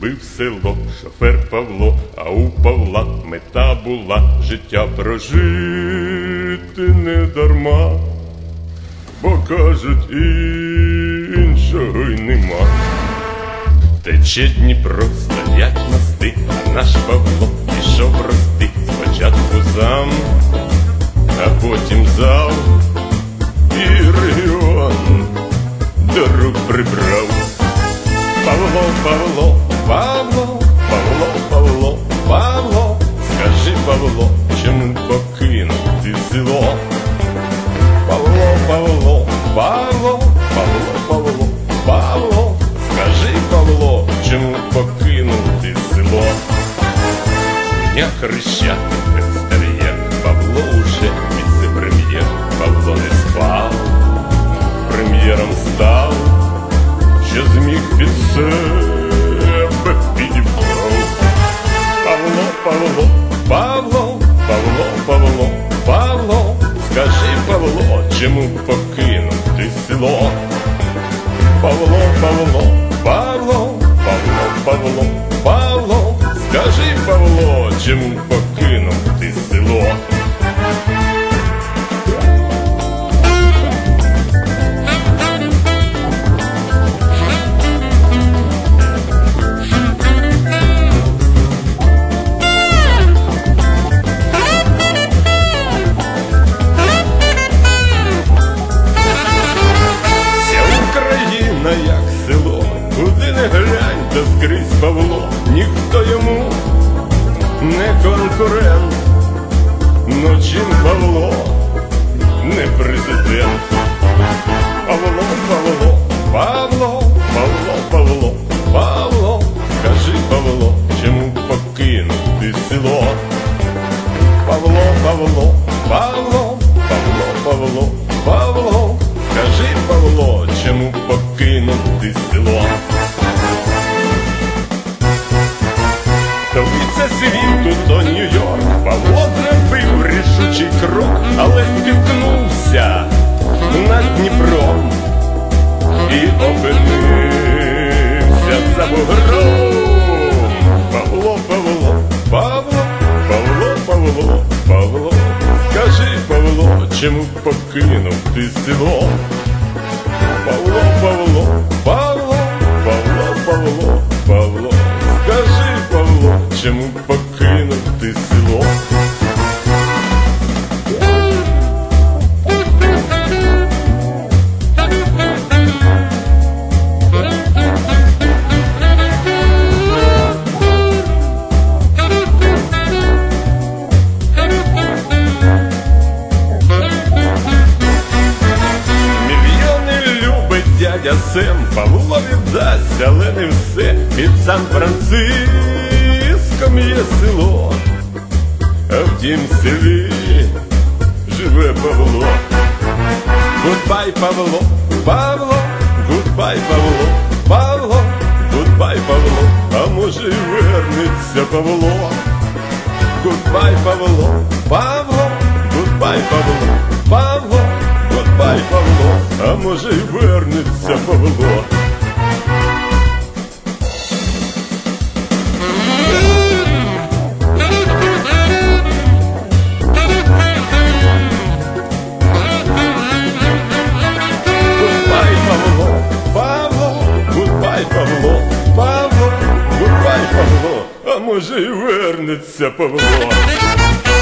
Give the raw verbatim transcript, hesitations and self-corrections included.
любив село шофер Павло, а у Павла мета була життя прожити не дарма, бо, кажуть, іншого й нема. Тече Дніпро, стоять мости, а наш Павло пішов рости. Спочатку зам, а потім зал, і регіон до рук прибрав. Павло, Павло, Павло, Павло, Павло, Павло, скажи, Павло, чому покинув ти село? Павло, Павло, Павло, Павло, Павло, Павло, скажи, Павло, чому покинув ти село? Меня Хрещатик, екстер'єр, Павло уже віце-прем'єр. Павло не спав, прем'єром став, що зміг під себе підібрав. Павло, Павло, Павло, Павло, Павло, Павло, скажи, Павло, чому покинув ти село? Павло, Павло, Павло, Павло, Павло, Павло, скажи, Павло, чому покинув ти село? Як село, куди не глянь, то скрізь Павло, ніхто йому не конкурент. Ну чим Павло не президент? Павло, Павло, Павло, Павло, Павло, Павло, скажи, Павло, чому покинув ти село? Павло, Павло, Павло, Павло, Павло, Павло, скажи, Павло, чому покинув ти село? Столиця світу то Нью-Йорк. Павло зробив рішучий крок, але спіткнувся над Дніпром і опинився за бугром. Павло, Павло, Павло, Павло, Павло, Павло, скажи, Павло, чому покинув ти село? Павло, Павло, Павло, Павло, Павло, Павло, скажи, Павло, чому покинув ти село? Дядя Сем, Павло віддасть, але не все. Під Сан-Франциском є село, а в тім селі живе Павло. Гудбай, Павло, Павло, гудбай, Павло, Павло, гудбай, Павло, а може й вернеться Павло. Гудбай, Павло, Павло, гудбай, Павло, Павло, гудбай, Павло, а може й вернеться Павло. Гудбай, Павло, Павло, гудбай, Павло, Павло, гудбай, Павло, а може й вернеться Павло.